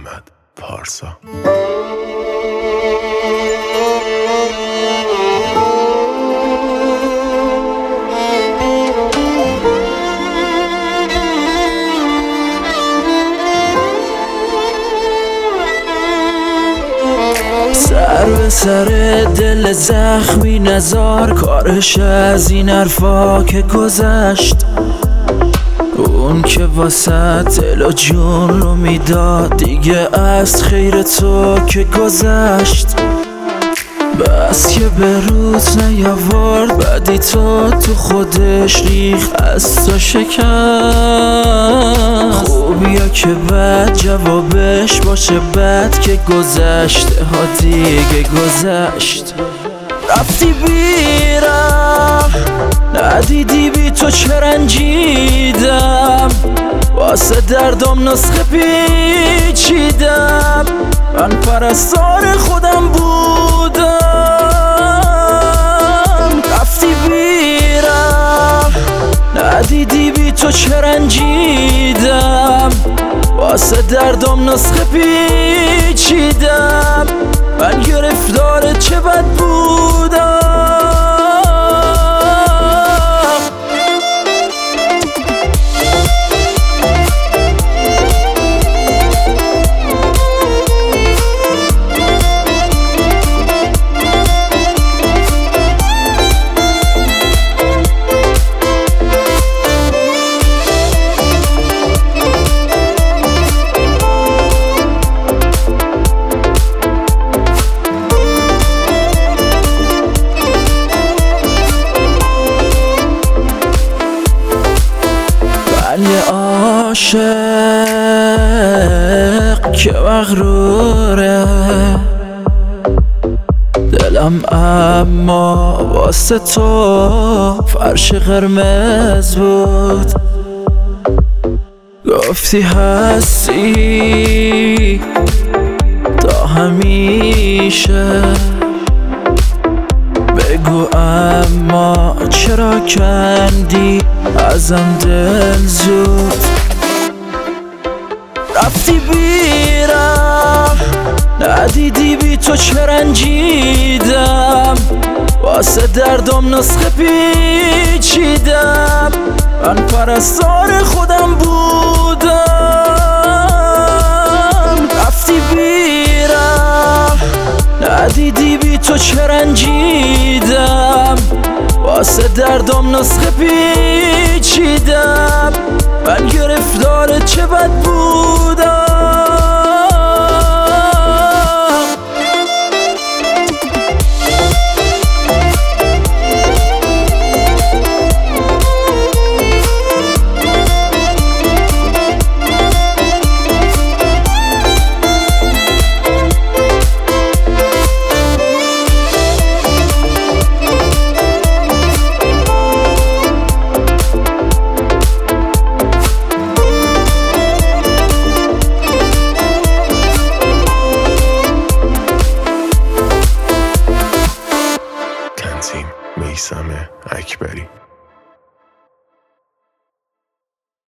محمد پارسا. سر به سر دل زخمی نزار، کارش از این حرفا که گذشت. اون که واسه دل و جون رو میداد، دیگه از خیر تو که گذشت. بس که به روز نیاورد، بعدی تو خودش ریخت از تو شکست. خوبیا که بعد جوابش باشه بد، که گذشته ها دیگه گذشت. رفتی بیرم ندیدی بی تو چه رنجیدم، واسه دردم نسخه پیچیدم. من پرستار خودم بودم. رفتی بیرم ندیدی بی تو چه رنجیدم، واسه دردم نسخه پیچیدم. من گرفتار چه بد بودم. یه عاشق که مغروره، دلم اما واسه تو فرش قرمز بود. گفتی هستی تا همیشه، بگو اما چرا کندی ازم دل زود. رفتی بیرم ندیدی بی تو چه رنجیدم، واسه دردم نسخه پیچیدم. من پرستار خودم بودم. رفتی بیرم ندیدی بی تو چه رنجیدم، واسه دردم نسخه پیچیدم. من گرفتار چه بد بودم.